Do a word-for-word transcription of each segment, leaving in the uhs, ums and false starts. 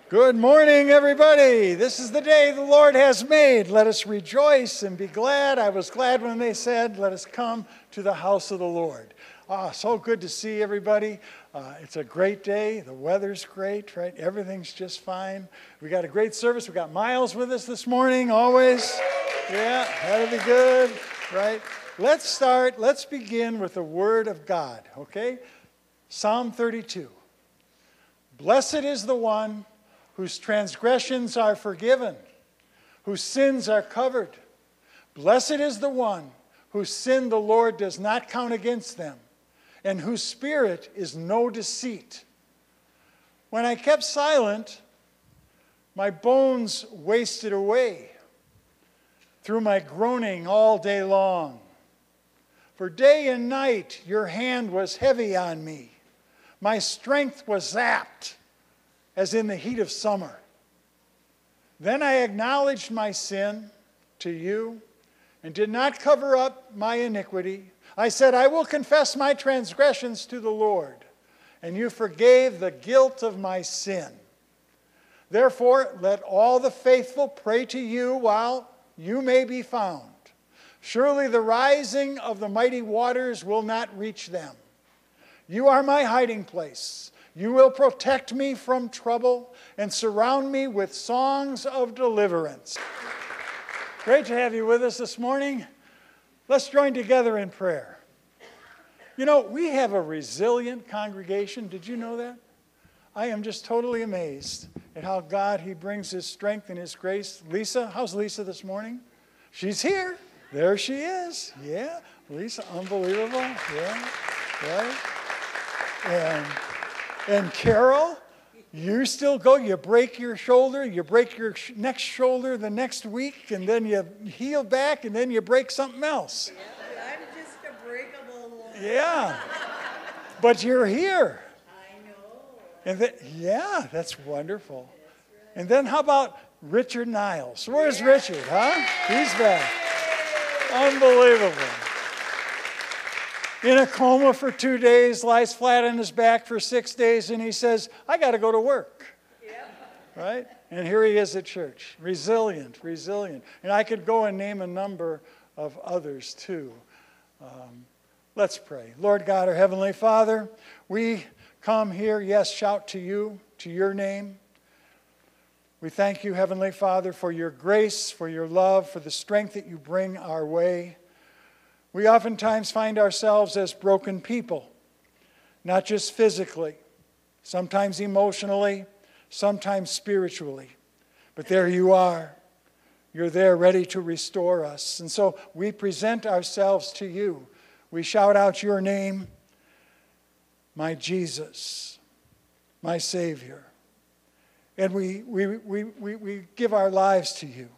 Good morning, everybody. This is the day the Lord has made. Let us rejoice and be glad. I was glad when they said, let us come to the house of the Lord. Ah, so good to see everybody. Uh, it's a great day. The weather's great, right? Everything's just fine. We got a great service. We got Miles with us this morning, always. Yeah, that'll be good, right? Let's start. Let's begin with the Word of God, okay? Psalm thirty-two. Blessed is the one whose transgressions are forgiven, whose sins are covered. Blessed is the one whose sin the Lord does not count against them, and whose spirit is no deceit. When I kept silent, my bones wasted away through my groaning all day long. For day and night your hand was heavy on me. My strength was zapped as in the heat of summer. Then I acknowledged my sin to you and did not cover up my iniquity. I said, I will confess my transgressions to the Lord, and you forgave the guilt of my sin. Therefore, let all the faithful pray to you while you may be found. Surely the rising of the mighty waters will not reach them. You are my hiding place. You will protect me from trouble and surround me with songs of deliverance. Great to have you with us this morning. Let's join together in prayer. You know, we have a resilient congregation. Did you know that? I am just totally amazed at how God, He brings His strength and His grace. Lisa, how's Lisa this morning? She's here. There she is. Yeah, Lisa, unbelievable. Yeah, right? And... And Carol, you still go, you break your shoulder, you break your sh- next shoulder the next week, and then you heal back, and then you break something else. Yeah, but I'm just a breakable. Yeah, but you're here. I know. And then, yeah, that's wonderful. That's right. And then how about Richard Niles? Where's yeah. Richard, huh? He's back. Unbelievable. In a coma for two days, lies flat on his back for six days, and he says, I got to go to work. Yep. Right? And here he is at church. Resilient, resilient. And I could go and name a number of others too. Um, let's pray. Lord God, our Heavenly Father, we come here, yes, shout to you, to your name. We thank you, Heavenly Father, for your grace, for your love, for the strength that you bring our way. We oftentimes find ourselves as broken people, not just physically, sometimes emotionally, sometimes spiritually. But there you are. You're there ready to restore us. And so we present ourselves to you. We shout out your name, my Jesus, my Savior. And we, we, we, we, we give our lives to you.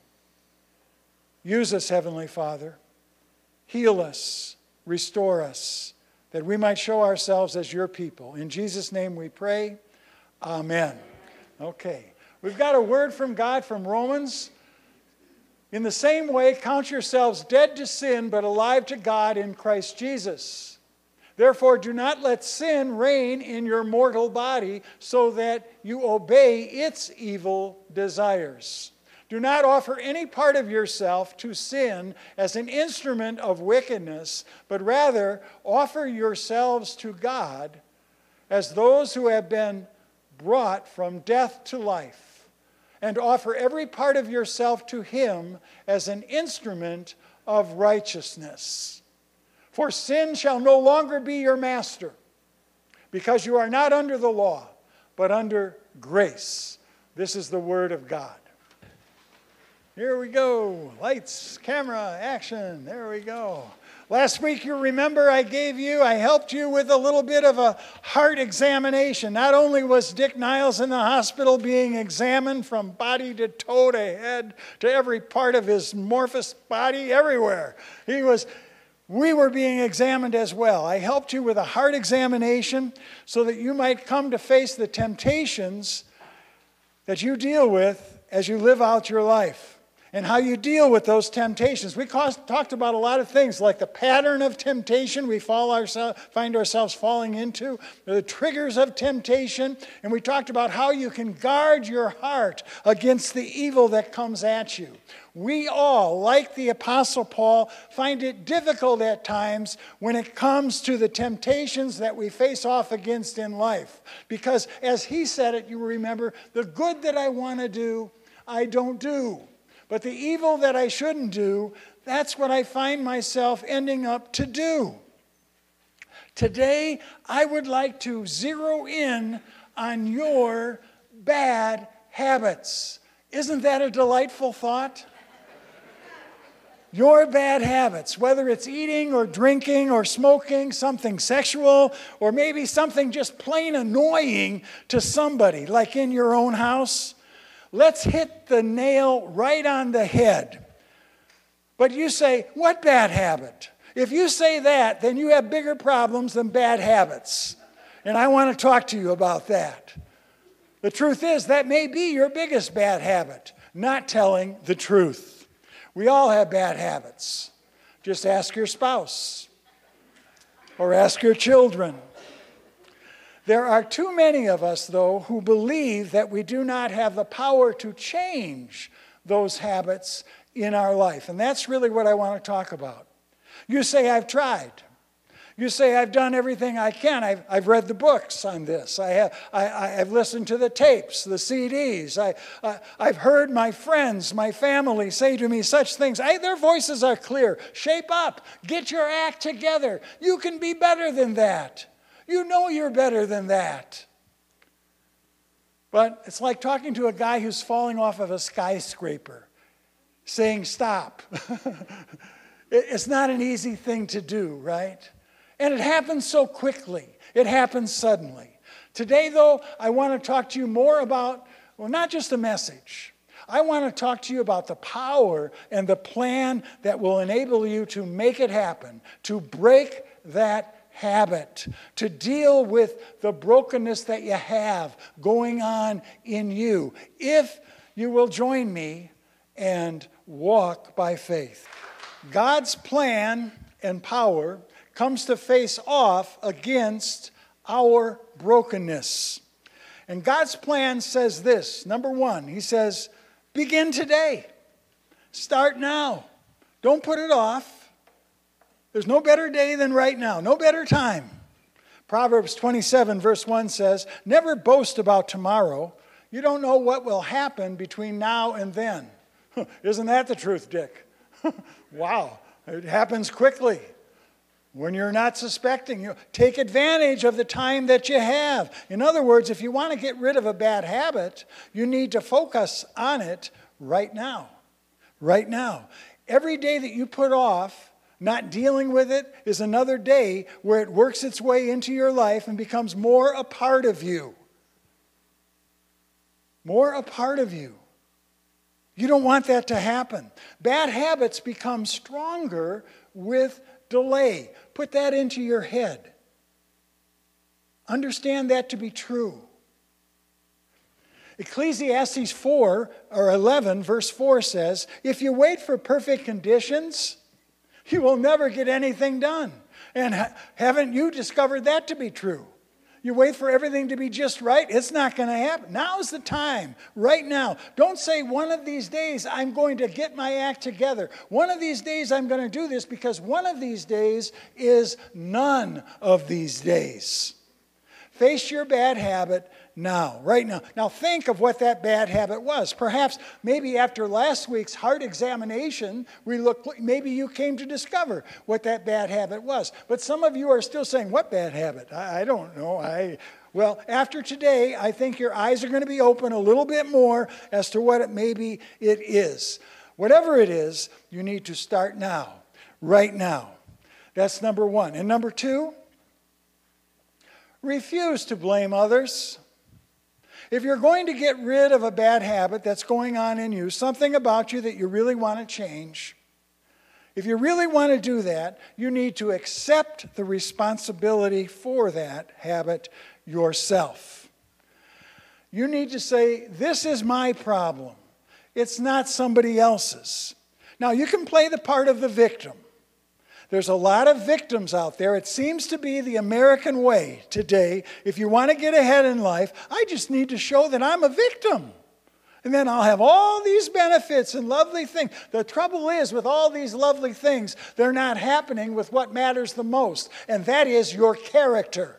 Use us, Heavenly Father. Heal us, restore us, that we might show ourselves as your people. In Jesus' name we pray. Amen. Okay. We've got a word from God from Romans. In the same way, count yourselves dead to sin, but alive to God in Christ Jesus. Therefore, do not let sin reign in your mortal body, so that you obey its evil desires. Do not offer any part of yourself to sin as an instrument of wickedness, but rather offer yourselves to God as those who have been brought from death to life, and offer every part of yourself to Him as an instrument of righteousness. For sin shall no longer be your master, because you are not under the law, but under grace. This is the word of God. Here we go. Lights, camera, action. There we go. Last week, you remember I gave you, I helped you with a little bit of a heart examination. Not only was Dick Niles in the hospital being examined from body to toe to head to every part of his amorphous body, everywhere. He was, we were being examined as well. I helped you with a heart examination so that you might come to face the temptations that you deal with as you live out your life. and how you deal with those temptations. We caused, talked about a lot of things like the pattern of temptation we fall ourselves, find ourselves falling into, the triggers of temptation, and we talked about how you can guard your heart against the evil that comes at you. We all, like the Apostle Paul, find it difficult at times when it comes to the temptations that we face off against in life. Because as he said it, you remember, the good that I want to do, I don't do. But the evil that I shouldn't do, that's what I find myself ending up to do. Today, I would like to zero in on your bad habits. Isn't that a delightful thought? Your bad habits, whether it's eating or drinking or smoking, something sexual, or maybe something just plain annoying to somebody, like in your own house. Let's hit the nail right on the head. But you say, what bad habit? If you say that, then you have bigger problems than bad habits. And I want to talk to you about that. The truth is, that may be your biggest bad habit, not telling the truth. We all have bad habits. Just ask your spouse or ask your children. There are too many of us, though, who believe that we do not have the power to change those habits in our life. And that's really what I want to talk about. You say, I've tried. You say, I've done everything I can. I've, I've read the books on this. I have, I, I've listened to the tapes, the C Ds. I, I, I've heard my friends, my family say to me such things. I, their voices are clear. Shape up. Get your act together. You can be better than that. You know you're better than that. But it's like talking to a guy who's falling off of a skyscraper, saying stop. It's not an easy thing to do, right? And it happens so quickly. It happens suddenly. Today, though, I want to talk to you more about, well, not just a message. I want to talk to you about the power and the plan that will enable you to make it happen, to break that habit, to deal with the brokenness that you have going on in you, if you will join me and walk by faith. God's plan and power comes to face off against our brokenness. And God's plan says this. Number one, he says, begin today. Start now. Don't put it off. There's no better day than right now. No better time. Proverbs twenty-seven verse one says, never boast about tomorrow. You don't know what will happen between now and then. Isn't that the truth, Dick? Wow. It happens quickly. When you're not suspecting, you take advantage of the time that you have. In other words, if you want to get rid of a bad habit, you need to focus on it right now. Right now. Every day that you put off not dealing with it is another day where it works its way into your life and becomes more a part of you. More a part of you. You don't want that to happen. Bad habits become stronger with delay. Put that into your head. Understand that to be true. Ecclesiastes four or eleven verse four says, if you wait for perfect conditions, you will never get anything done. And ha- haven't you discovered that to be true? You wait for everything to be just right, it's not going to happen. Now's the time, right now. Don't say one of these days I'm going to get my act together. One of these days I'm going to do this, because one of these days is none of these days. Face your bad habit now, right now. Now think of what that bad habit was. Perhaps maybe after last week's heart examination, we look, maybe you came to discover what that bad habit was. But some of you are still saying, what bad habit? I, I don't know. I Well, after today, I think your eyes are going to be open a little bit more as to what it maybe it is. Whatever it is, you need to start now, right now. That's number one. And number two, refuse to blame others. If you're going to get rid of a bad habit that's going on in you, something about you that you really want to change, if you really want to do that, you need to accept the responsibility for that habit yourself. You need to say, this is my problem. It's not somebody else's. Now, you can play the part of the victim. There's a lot of victims out there. It seems to be the American way today. If you want to get ahead in life, I just need to show that I'm a victim. And then I'll have all these benefits and lovely things. The trouble is, with all these lovely things, they're not happening with what matters the most, and that is your character.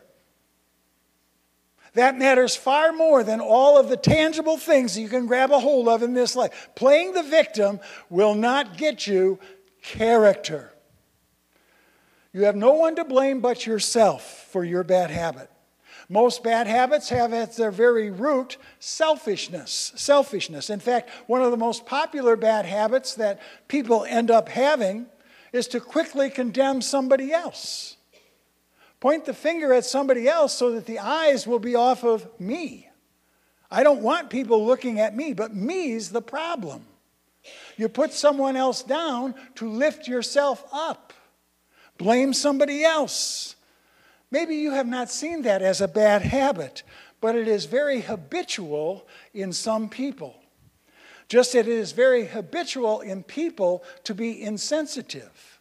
That matters far more than all of the tangible things that you can grab a hold of in this life. Playing the victim will not get you character. You have no one to blame but yourself for your bad habit. Most bad habits have at their very root selfishness. Selfishness. In fact, one of the most popular bad habits that people end up having is to quickly condemn somebody else. Point the finger at somebody else so that the eyes will be off of me. I don't want people looking at me, but me's the problem. You put someone else down to lift yourself up. Blame somebody else. Maybe you have not seen that as a bad habit, but it is very habitual in some people. Just as it is very habitual in people to be insensitive,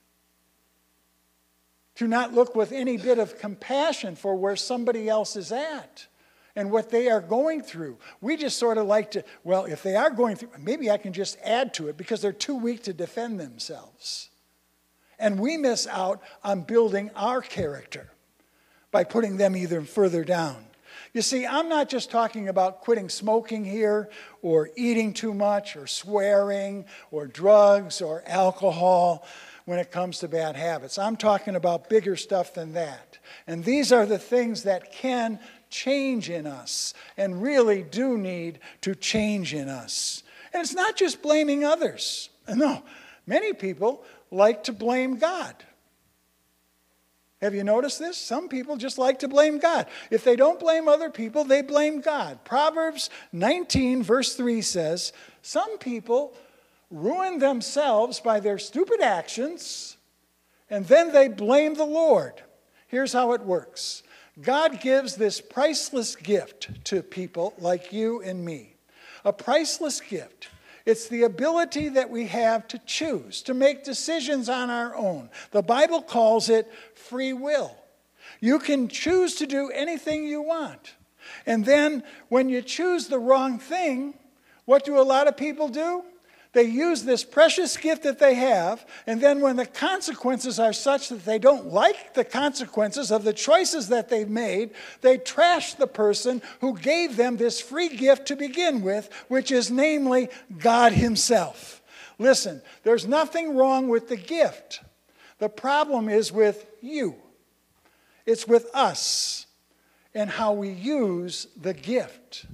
to not look with any bit of compassion for where somebody else is at and what they are going through. We just sort of like to, well, if they are going through, maybe I can just add to it because they're too weak to defend themselves. And we miss out on building our character by putting them either further down. You see, I'm not just talking about quitting smoking here or eating too much or swearing or drugs or alcohol when it comes to bad habits. I'm talking about bigger stuff than that. And these are the things that can change in us and really do need to change in us. And it's not just blaming others. No, many people like to blame God. Have you noticed this? Some people just like to blame God. If they don't blame other people, they blame God. Proverbs nineteen, verse three says, some people ruin themselves by their stupid actions, and then they blame the Lord. Here's how it works. God gives this priceless gift to people like you and me. A priceless gift. It's the ability that we have to choose, to make decisions on our own. The Bible calls it free will. You can choose to do anything you want. And then when you choose the wrong thing, what do a lot of people do? They use this precious gift that they have, and then when the consequences are such that they don't like the consequences of the choices that they've made, they trash the person who gave them this free gift to begin with, which is namely God Himself. Listen, there's nothing wrong with the gift. The problem is with you. It's with us and how we use the gift.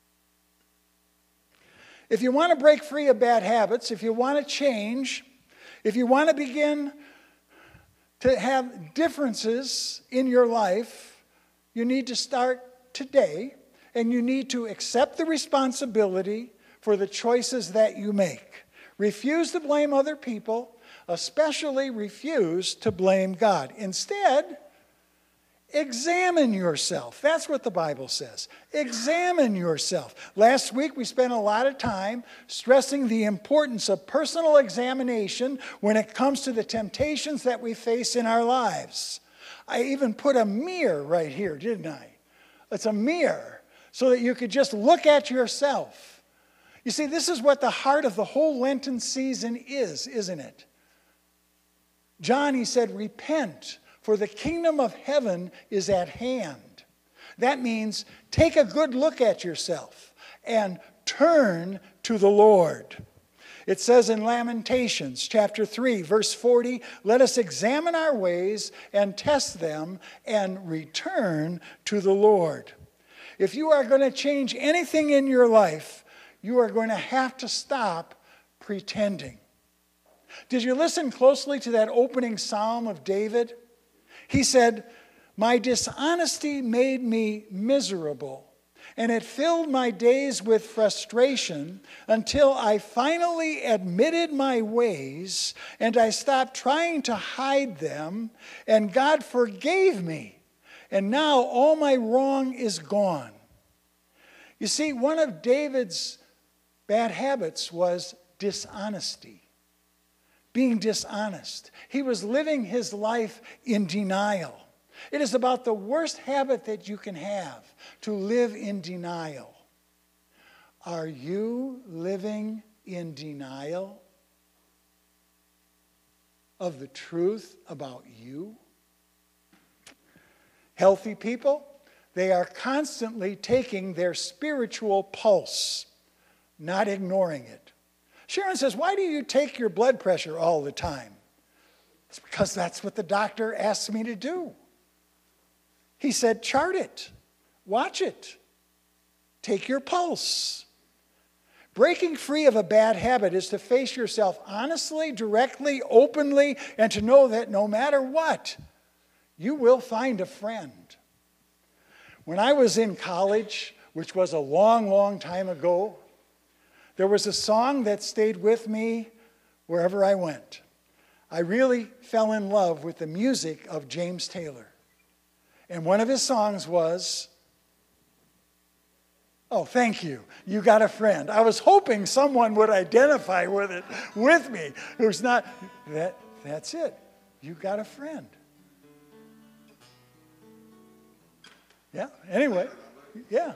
If you want to break free of bad habits, if you want to change, if you want to begin to have differences in your life, you need to start today, and you need to accept the responsibility for the choices that you make. Refuse to blame other people, especially refuse to blame God. Instead, examine yourself. That's what the Bible says. Examine yourself. Last week we spent a lot of time stressing the importance of personal examination when it comes to the temptations that we face in our lives. I even put a mirror right here, didn't I? It's a mirror so that you could just look at yourself. You see, this is what the heart of the whole Lenten season is, isn't it? John, he said, repent, for the kingdom of heaven is at hand. That means take a good look at yourself and turn to the Lord. It says in Lamentations chapter three, verse forty, let us examine our ways and test them and return to the Lord. If you are going to change anything in your life, you are going to have to stop pretending. Did you listen closely to that opening psalm of David? He said, my dishonesty made me miserable, and it filled my days with frustration until I finally admitted my ways, and I stopped trying to hide them, and God forgave me, and now all my wrong is gone. You see, one of David's bad habits was dishonesty, being dishonest. He was living his life in denial. It is about the worst habit that you can have, to live in denial. Are you living in denial of the truth about you? Healthy people, they are constantly taking their spiritual pulse, not ignoring it. Sharon says, why do you take your blood pressure all the time? It's because that's what the doctor asked me to do. He said, chart it, watch it, take your pulse. Breaking free of a bad habit is to face yourself honestly, directly, openly, and to know that no matter what, you will find a friend. When I was in college, which was a long, long time ago, there was a song that stayed with me wherever I went. I really fell in love with the music of James Taylor. And one of his songs was, oh, thank you. You got a friend. I was hoping someone would identify with it with me. Who's not, that, that's it. You got a friend. Yeah, anyway, yeah.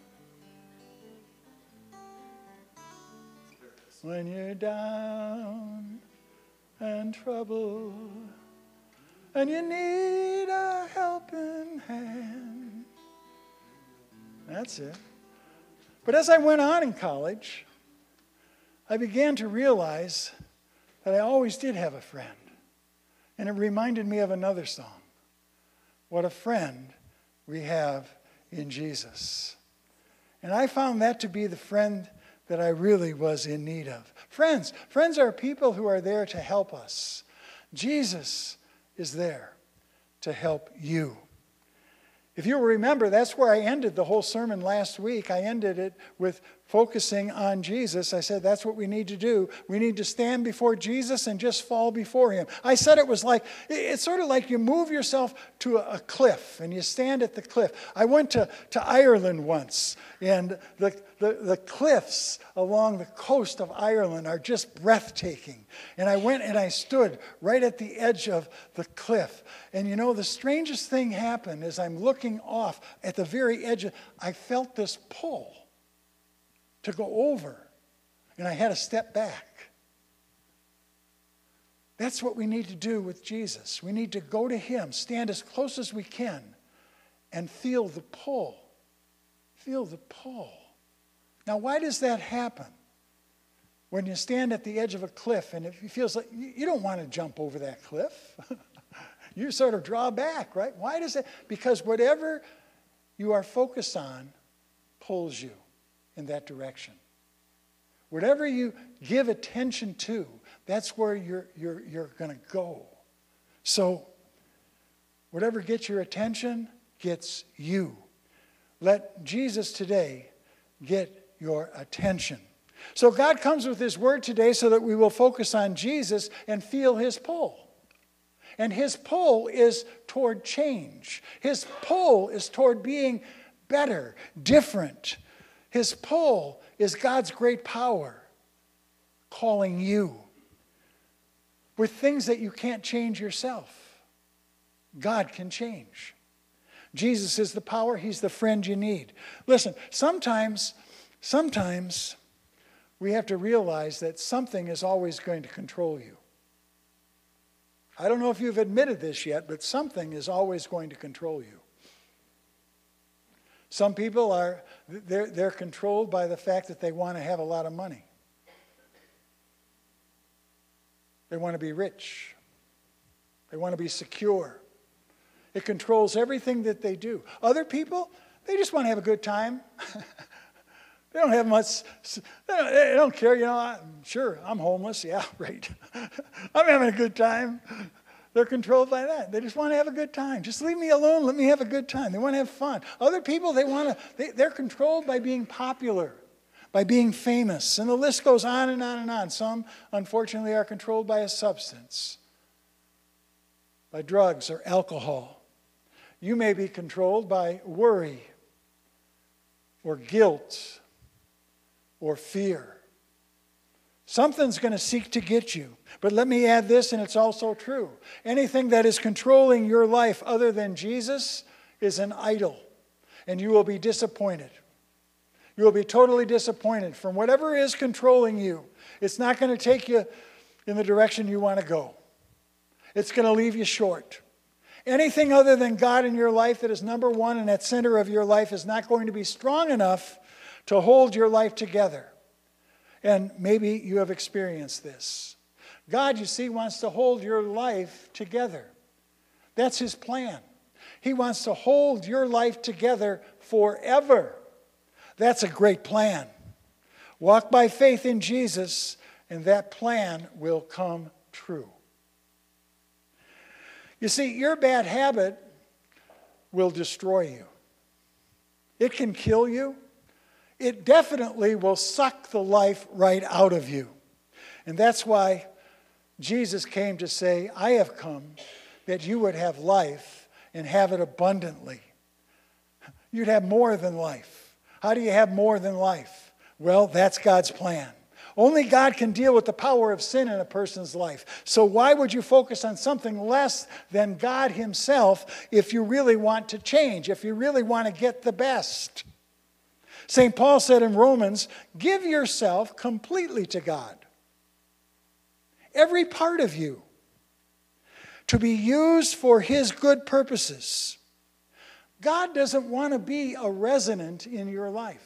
When you're down and troubled and you need a helping hand. That's it. But as I went on in college, I began to realize that I always did have a friend. And it reminded me of another song. What a friend we have in Jesus. And I found that to be the friend that I really was in need of. Friends, friends are people who are there to help us. Jesus is there to help you. If you remember, that's where I ended the whole sermon last week. I ended it with focusing on Jesus. I said that's what we need to do. We need to stand before Jesus and just fall before him. I said it was like, it's sort of like you move yourself to a cliff and you stand at the cliff. I went to, to Ireland once, and the, the, the cliffs along the coast of Ireland are just breathtaking. And I went and I stood right at the edge of the cliff. And you know, the strangest thing happened as I'm looking off at the very edge. Of, I felt this pull to go over, and I had to step back. That's what we need to do with Jesus. We need to go to him, stand as close as we can, and feel the pull. Feel the pull. Now, why does that happen? When you stand at the edge of a cliff, and it feels like you don't want to jump over that cliff. You sort of draw back, right? Why does it? Because whatever you are focused on pulls you in that direction. Whatever you give attention to, that's where you're, you're, you're going to go. So whatever gets your attention gets you. Let Jesus today get your attention. So God comes with his word today so that we will focus on Jesus and feel his pull. And his pull is toward change. His pull is toward being better, different. His pull is God's great power calling you with things that you can't change yourself. God can change. Jesus is the power. He's the friend you need. Listen, sometimes, sometimes we have to realize that something is always going to control you. I don't know if you've admitted this yet, but something is always going to control you. Some people are, they're, they're controlled by the fact that they want to have a lot of money. They want to be rich. They want to be secure. It controls everything that they do. Other people, they just want to have a good time. They don't have much, they don't, they don't care, you know, I'm, sure, I'm homeless, yeah, right. I'm having a good time. They're controlled by that. They just want to have a good time. Just leave me alone, let me have a good time. They want to have fun. Other people, they want to, they, they're controlled by being popular, by being famous, and the list goes on and on and on. Some, unfortunately, are controlled by a substance, by drugs or alcohol. You may be controlled by worry or guilt or fear. Something's going to seek to get you. But let me add this, and it's also true. Anything that is controlling your life other than Jesus is an idol, and you will be disappointed. You will be totally disappointed from whatever is controlling you. It's not going to take you in the direction you want to go. It's going to leave you short. Anything other than God in your life that is number one and at center of your life is not going to be strong enough to hold your life together. And maybe you have experienced this. God, you see, wants to hold your life together. That's his plan. He wants to hold your life together forever. That's a great plan. Walk by faith in Jesus, and that plan will come true. You see, your bad habit will destroy you. It can kill you. It definitely will suck the life right out of you. And that's why Jesus came to say, I have come that you would have life and have it abundantly. You'd have more than life. How do you have more than life? Well, that's God's plan. Only God can deal with the power of sin in a person's life. So why would you focus on something less than God himself if you really want to change, if you really want to get the best? Saint Paul said in Romans, give yourself completely to God. Every part of you to be used for his good purposes. God doesn't want to be a resident in your life.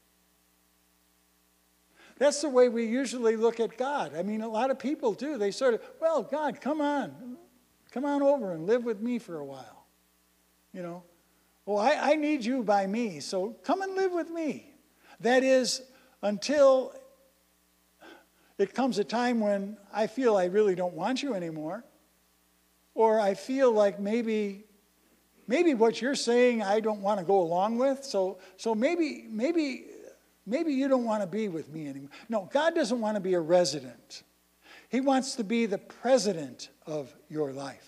That's the way we usually look at God. I mean, a lot of people do. They sort of, well, God, come on. Come on over and live with me for a while. You know, well, I, I need you by me, so come and live with me. That is, until it comes a time when I feel I really don't want you anymore, or I feel like maybe, maybe what you're saying I don't want to go along with, so, so maybe, maybe, maybe you don't want to be with me anymore. No, God doesn't want to be a resident. He wants to be the president of your life.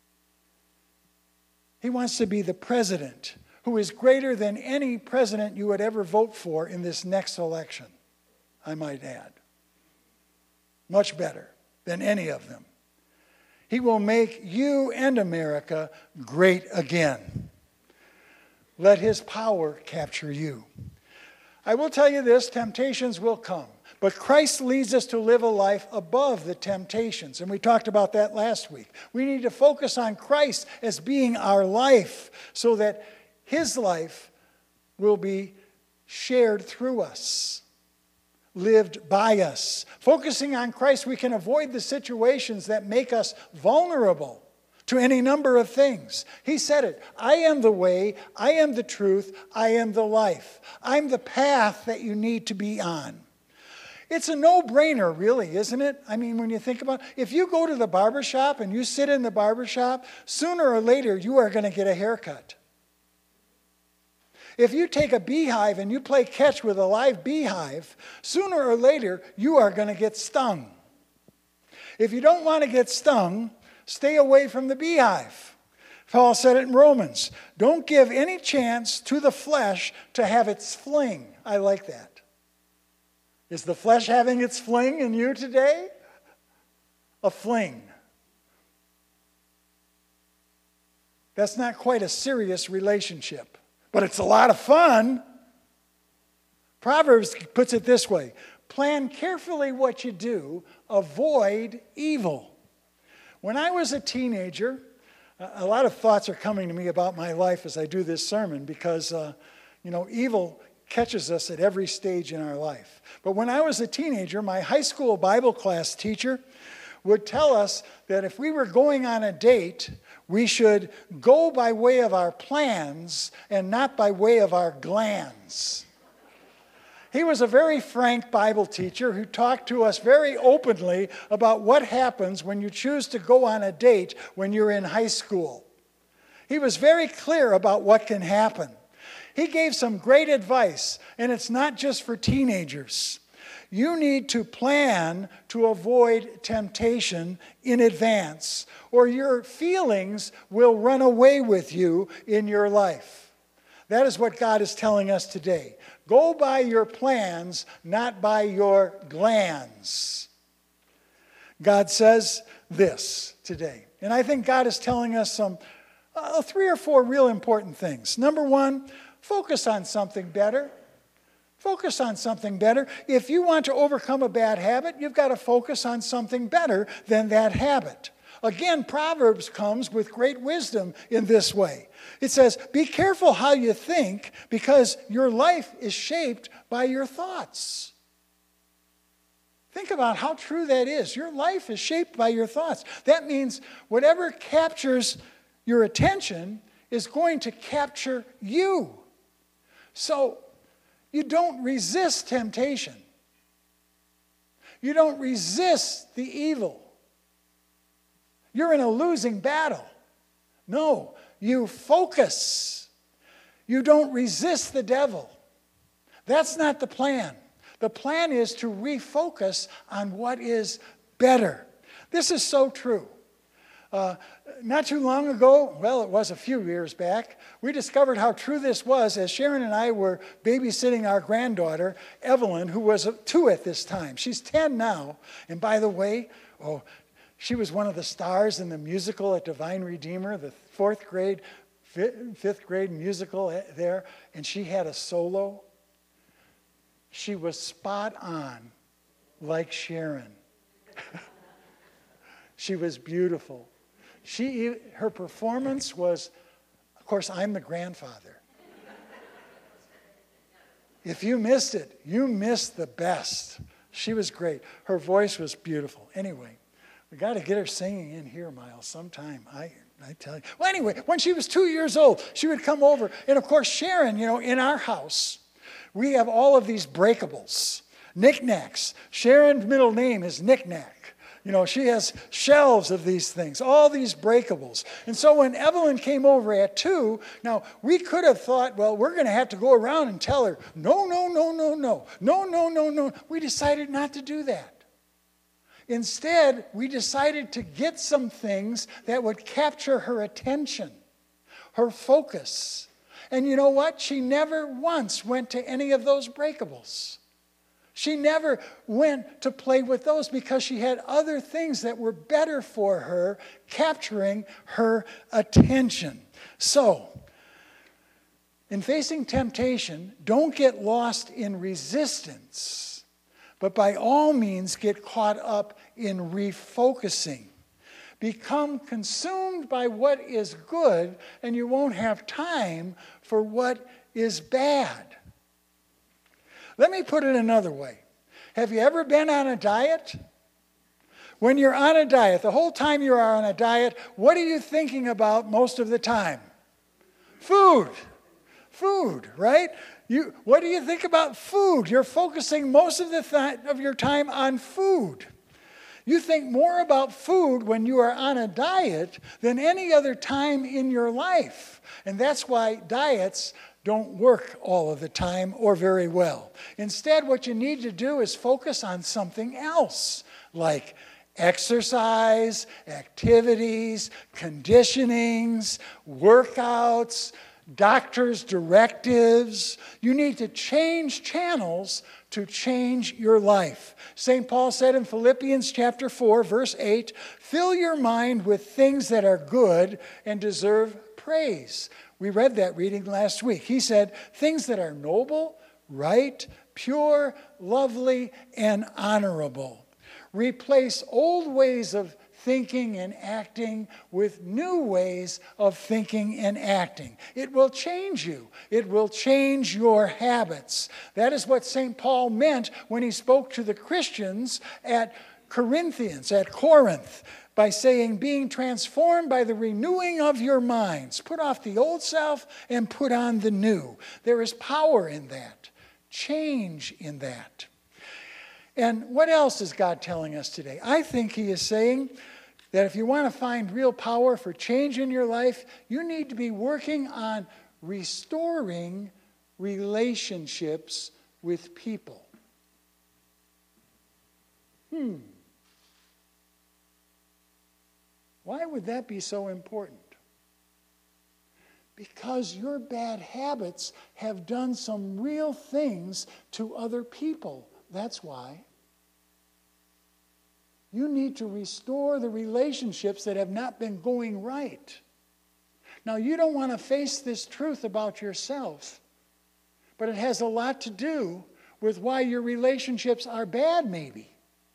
He wants to be the president who is greater than any president you would ever vote for in this next election, I might add. Much better than any of them. He will make you and America great again. Let his power capture you. I will tell you this, temptations will come. But Christ leads us to live a life above the temptations. And we talked about that last week. We need to focus on Christ as being our life so that his life will be shared through us, lived by us. Focusing on Christ, we can avoid the situations that make us vulnerable to any number of things. He said it, I am the way, I am the truth, I am the life. I'm the path that you need to be on. It's a no-brainer, really, isn't it? I mean, when you think about it, if you go to the barbershop and you sit in the barbershop, sooner or later you are going to get a haircut. If you take a beehive and you play catch with a live beehive, sooner or later you are going to get stung. If you don't want to get stung, stay away from the beehive. Paul said it in Romans. Don't give any chance to the flesh to have its fling. I like that. Is the flesh having its fling in you today? A fling. That's not quite a serious relationship, but it's a lot of fun. Proverbs puts it this way. Plan carefully what you do. Avoid evil. When I was a teenager, a lot of thoughts are coming to me about my life as I do this sermon because, uh, you know, evil catches us at every stage in our life. But when I was a teenager, my high school Bible class teacher would tell us that if we were going on a date, we should go by way of our plans and not by way of our glands. He was a very frank Bible teacher who talked to us very openly about what happens when you choose to go on a date when you're in high school. He was very clear about what can happen. He gave some great advice, and it's not just for teenagers. You need to plan to avoid temptation in advance, or your feelings will run away with you in your life. That is what God is telling us today. Go by your plans, not by your glands. God says this today. And I think God is telling us some uh, three or four real important things. Number one, focus on something better. Focus on something better. If you want to overcome a bad habit, you've got to focus on something better than that habit. Again, Proverbs comes with great wisdom in this way. It says, be careful how you think, because your life is shaped by your thoughts. Think about how true that is. Your life is shaped by your thoughts. That means whatever captures your attention is going to capture you. So you don't resist temptation. You don't resist the evil. You're in a losing battle. No, you focus. You don't resist the devil. That's not the plan. The plan is to refocus on what is better. This is so true. Uh, not too long ago, well, it was a few years back, we discovered how true this was as Sharon and I were babysitting our granddaughter, Evelyn, who was two at this time. She's ten now. And by the way, oh, she was one of the stars in the musical at Divine Redeemer, the fourth grade, fifth grade musical there, and she had a solo. She was spot on, like Sharon. She was beautiful. She, her performance was, of course, I'm the grandfather. If you missed it, you missed the best. She was great. Her voice was beautiful. Anyway, we got to get her singing in here, Miles, sometime. I, I tell you. Well, anyway, when she was two years old, she would come over. And, of course, Sharon, you know, in our house, we have all of these breakables, knickknacks. Sharon's middle name is Knickknack. You know, she has shelves of these things, all these breakables. And so when Evelyn came over at two, now we could have thought, well, we're going to have to go around and tell her, no, no, no, no, no, no, no, no, no. We decided not to do that. Instead, we decided to get some things that would capture her attention, her focus. And you know what? She never once went to any of those breakables. She never went to play with those because she had other things that were better for her, capturing her attention. So, in facing temptation, don't get lost in resistance, but by all means get caught up in refocusing. Become consumed by what is good, and you won't have time for what is bad. Let me put it another way. Have you ever been on a diet? When you're on a diet, the whole time you are on a diet, what are you thinking about most of the time? Food. Food, right? You, what do you think about food? You're focusing most of the th- of your time on food. You think more about food when you are on a diet than any other time in your life. And that's why diets don't work all of the time or very well. Instead, what you need to do is focus on something else, like exercise, activities, conditionings, workouts, doctor's directives. You need to change channels to change your life. Saint Paul said in Philippians chapter four, verse eight, fill your mind with things that are good and deserve praise. We read that reading last week. He said, things that are noble, right, pure, lovely, and honorable. Replace old ways of thinking and acting with new ways of thinking and acting. It will change you. It will change your habits. That is what Saint Paul meant when he spoke to the Christians at Corinthians, at Corinth, by saying, being transformed by the renewing of your minds. Put off the old self and put on the new. There is power in that, change in that. And what else is God telling us today? I think he is saying that if you want to find real power for change in your life, you need to be working on restoring relationships with people. Hmm. Why would that be so important? Because your bad habits have done some real things to other people. That's why. You need to restore the relationships that have not been going right. Now, you don't want to face this truth about yourself, but it has a lot to do with why your relationships are bad, maybe.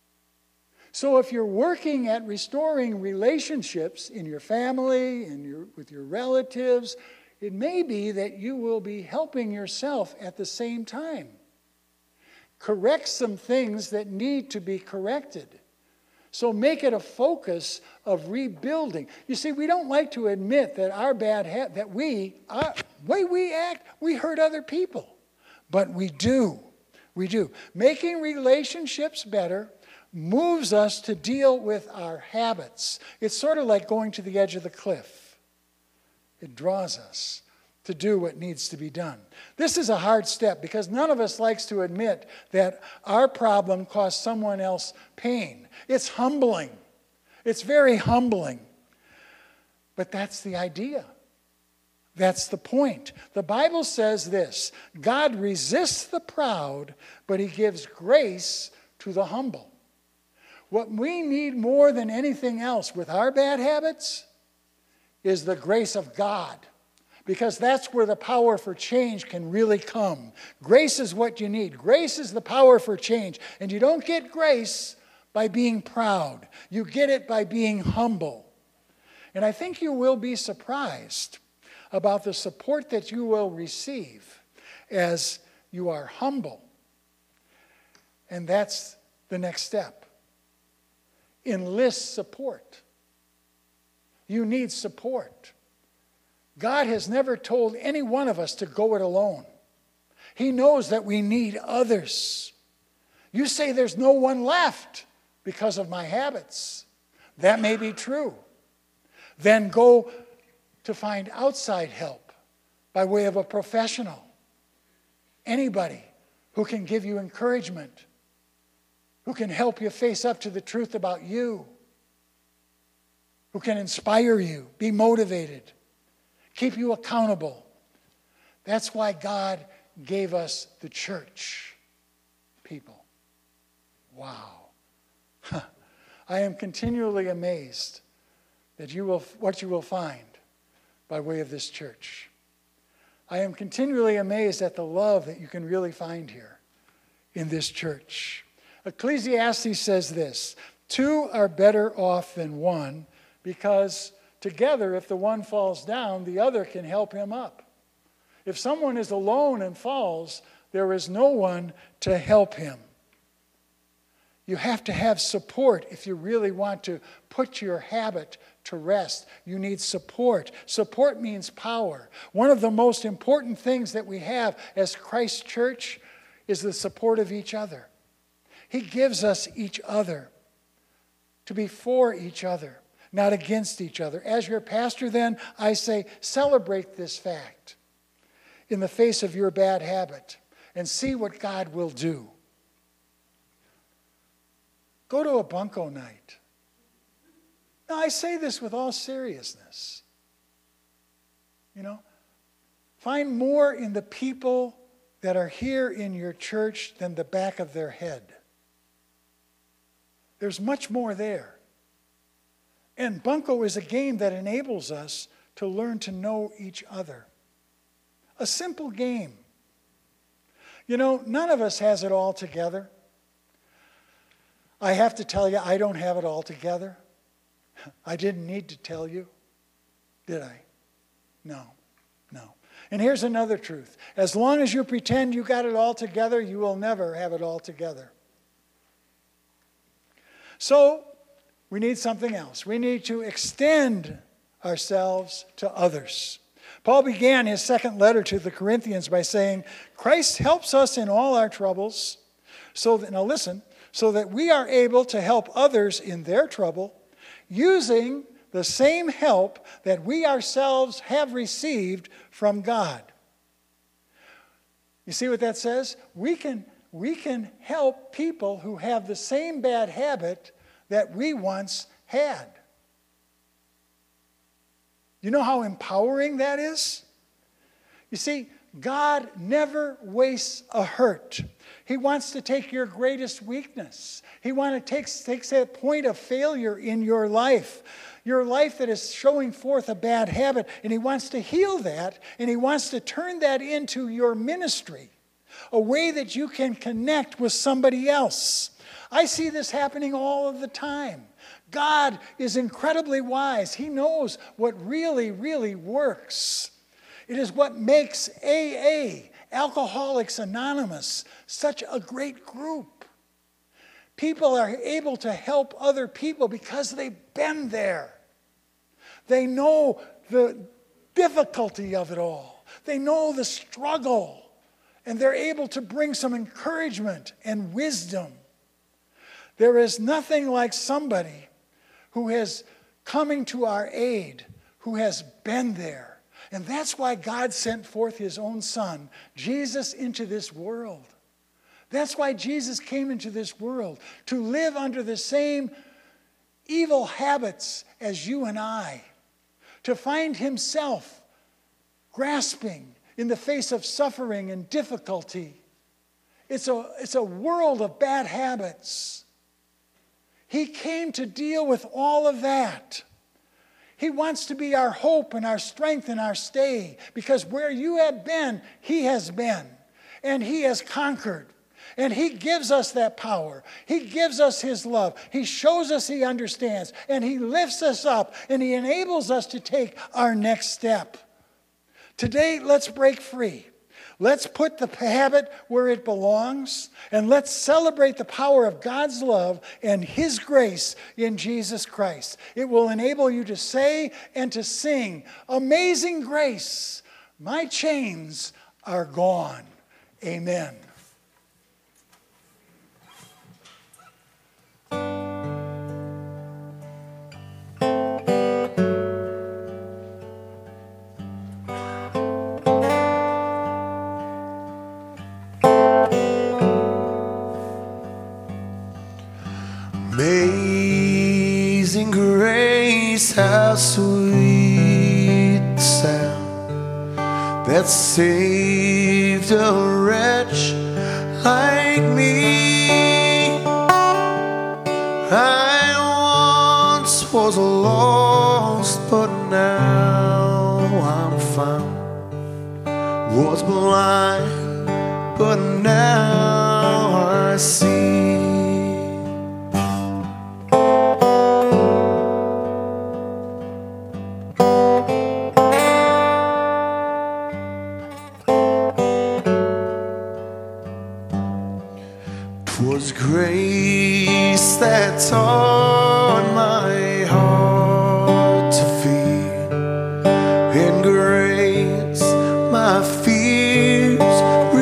So if you're working at restoring relationships in your family, in your, with your relatives, it may be that you will be helping yourself at the same time. Correct some things that need to be corrected. So make it a focus of rebuilding. You see, we don't like to admit that our bad ha- that we, our way we act, we hurt other people. But we do. We do. Making relationships better moves us to deal with our habits. It's sort of like going to the edge of the cliff. It draws us to do what needs to be done. This is a hard step because none of us likes to admit that our problem caused someone else pain. It's humbling. It's very humbling. But that's the idea. That's the point. The Bible says this: God resists the proud, but he gives grace to the humble. What we need more than anything else with our bad habits is the grace of God. Because that's where the power for change can really come. Grace is what you need. Grace is the power for change. And you don't get grace by being proud. You get it by being humble. And I think you will be surprised about the support that you will receive as you are humble. And that's the next step. Enlist support. You need support. God has never told any one of us to go it alone. He knows that we need others. You say there's no one left because of my habits. That may be true. Then go to find outside help by way of a professional. Anybody who can give you encouragement, who can help you face up to the truth about you, who can inspire you, be motivated, keep you accountable. That's why God gave us the church, people. Wow. I am continually amazed that you will, what you will find by way of this church. I am continually amazed at the love that you can really find here in this church. Ecclesiastes says this: two are better off than one, because together, if the one falls down, the other can help him up. If someone is alone and falls, there is no one to help him. You have to have support if you really want to put your habit to rest. You need support. Support means power. One of the most important things that we have as Christ Church is the support of each other. He gives us each other to be for each other, not against each other. As your pastor, then, I say, celebrate this fact in the face of your bad habit and see what God will do. Go to a bunco night. Now, I say this with all seriousness. You know, find more in the people that are here in your church than the back of their head. There's much more there. And bunco is a game that enables us to learn to know each other. A simple game. You know, none of us has it all together. I have to tell you, I don't have it all together. I didn't need to tell you, did I? No, no. And here's another truth. As long as you pretend you got it all together, you will never have it all together. So, we need something else. We need to extend ourselves to others. Paul began his second letter to the Corinthians by saying, Christ helps us in all our troubles, so that, now listen, so that we are able to help others in their trouble, using the same help that we ourselves have received from God. You see what that says? We can, we can help people who have the same bad habit that we once had. You know how empowering that is? You see, God never wastes a hurt. He wants to take your greatest weakness. He wants to take takes that point of failure in your life, your life that is showing forth a bad habit, and he wants to heal that, and he wants to turn that into your ministry, a way that you can connect with somebody else. I see this happening all of the time. God is incredibly wise. He knows what really, really works. It is what makes A A, Alcoholics Anonymous, such a great group. People are able to help other people because they've been there. They know the difficulty of it all. They know the struggle. And they're able to bring some encouragement and wisdom. There is nothing like somebody who is coming to our aid, who has been there. And that's why God sent forth his own Son, Jesus, into this world. That's why Jesus came into this world, to live under the same evil habits as you and I, to find himself grasping in the face of suffering and difficulty. It's a, it's a world of bad habits. He came to deal with all of that. He wants to be our hope and our strength and our stay, because where you have been, he has been, and he has conquered. And he gives us that power. He gives us his love. He shows us he understands, and he lifts us up, and he enables us to take our next step. Today, let's break free. Let's put the habit where it belongs, and let's celebrate the power of God's love and his grace in Jesus Christ. It will enable you to say and to sing, "Amazing grace, my chains are gone." Amen. Amazing grace, how sweet the sound that saved a wretch like me. I once was lost, but now I'm found. Was blind, but now I see. 'Twas grace that taught my heart to fear, and grace my fears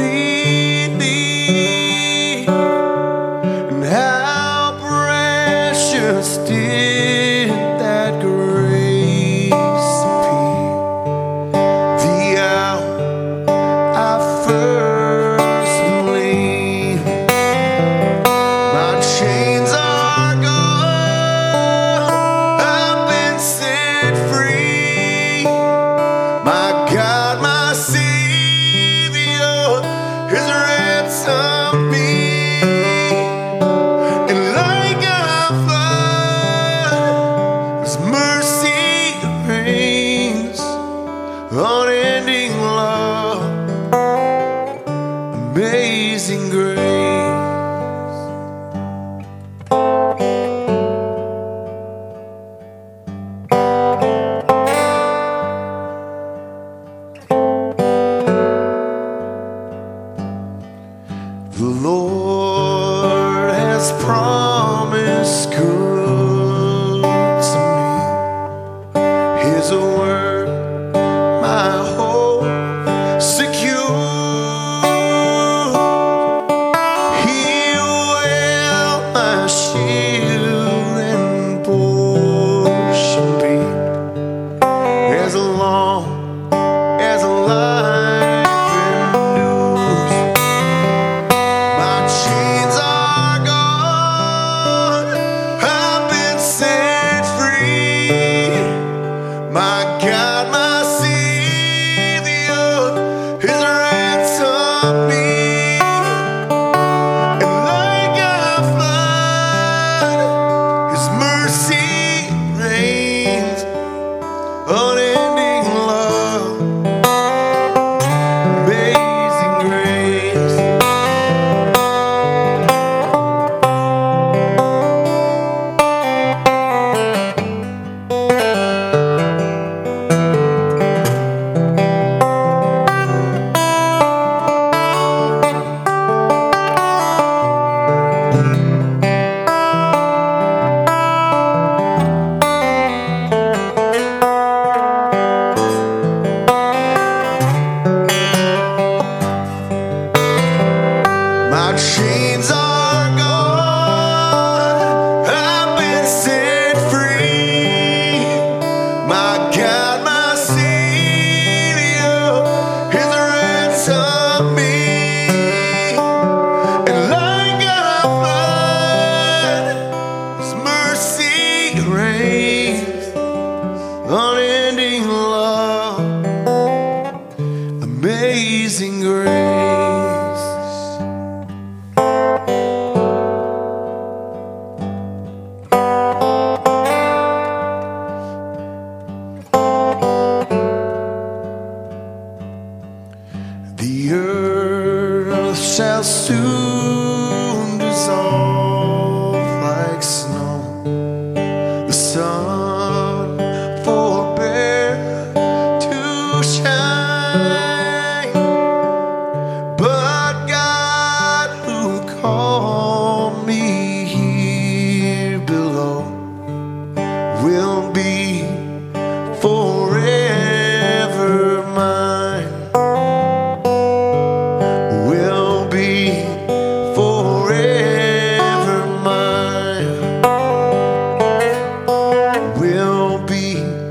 relieved. And how precious did that grace appear the hour I first believed. My chains are gone, I've been set free. My God, my Savior, has ransomed me. And like a flood, his mercy reigns, unending love, amazing grace. The Lord has promised good to me. His word, my hope secure. He will my shield and portion be, as long as life endures. My chains are gone, My chains are gone. I've been set free. My God, my Savior has ransomed me. And like a flood, His mercy reigns. Unending love, amazing grace. The earth shall soon dissolve like snow. The sun forbear to shine, but God who called me here below will be forever mine. Will be forever mine. Will be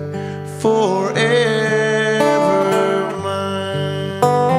forever mine.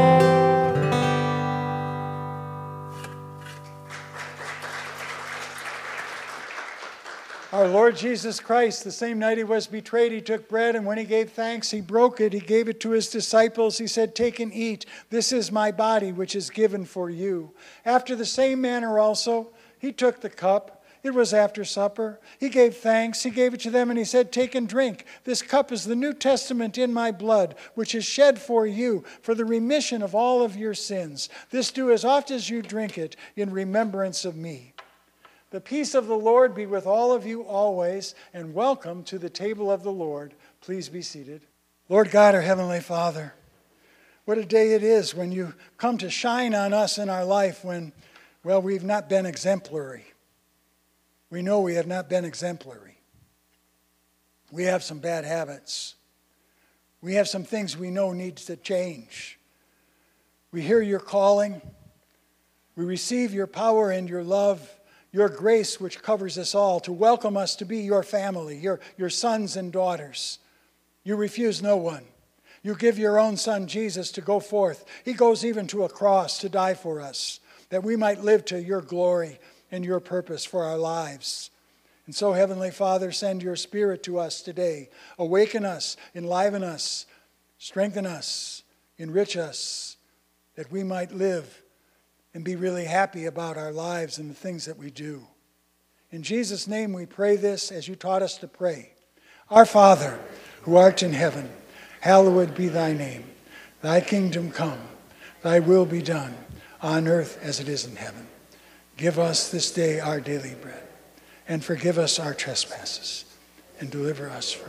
Our Lord Jesus Christ, the same night he was betrayed, he took bread, and when he gave thanks, he broke it. He gave it to his disciples. He said, "Take and eat. This is my body, which is given for you." After the same manner also, he took the cup. It was after supper. He gave thanks. He gave it to them, and he said, "Take and drink. This cup is the New Testament in my blood, which is shed for you for the remission of all of your sins. This do as oft as you drink it in remembrance of me." The peace of the Lord be with all of you always, and welcome to the table of the Lord. Please be seated. Lord God, our Heavenly Father, what a day it is when you come to shine on us in our life when, well, we've not been exemplary. We know we have not been exemplary. We have some bad habits. We have some things we know needs to change. We hear your calling. We receive your power and your love, your grace which covers us all, to welcome us to be your family, your, your sons and daughters. You refuse no one. You give your own son Jesus to go forth. He goes even to a cross to die for us, that we might live to your glory and your purpose for our lives. And so, Heavenly Father, send your Spirit to us today. Awaken us, enliven us, strengthen us, enrich us, that we might live and be really happy about our lives and the things that we do. In Jesus' name we pray this as you taught us to pray. Our Father, who art in heaven, hallowed be thy name. Thy kingdom come, thy will be done, on earth as it is in heaven. Give us this day our daily bread, and forgive us our trespasses, and deliver us from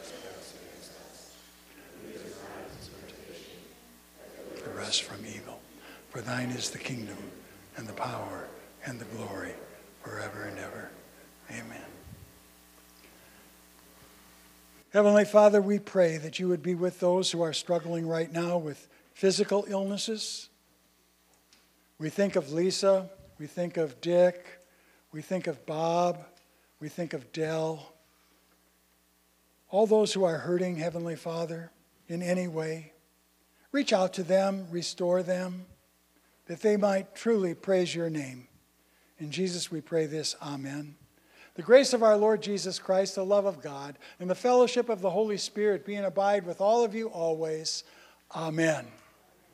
deliver us from evil. For thine is the kingdom, and the power, and the glory, forever and ever. Amen. Heavenly Father, we pray that you would be with those who are struggling right now with physical illnesses. We think of Lisa, we think of Dick, we think of Bob, we think of Dell. All those who are hurting, Heavenly Father, in any way, reach out to them, restore them, that they might truly praise your name. In Jesus we pray this, amen. The grace of our Lord Jesus Christ, the love of God, and the fellowship of the Holy Spirit be and abide with all of you always. Amen.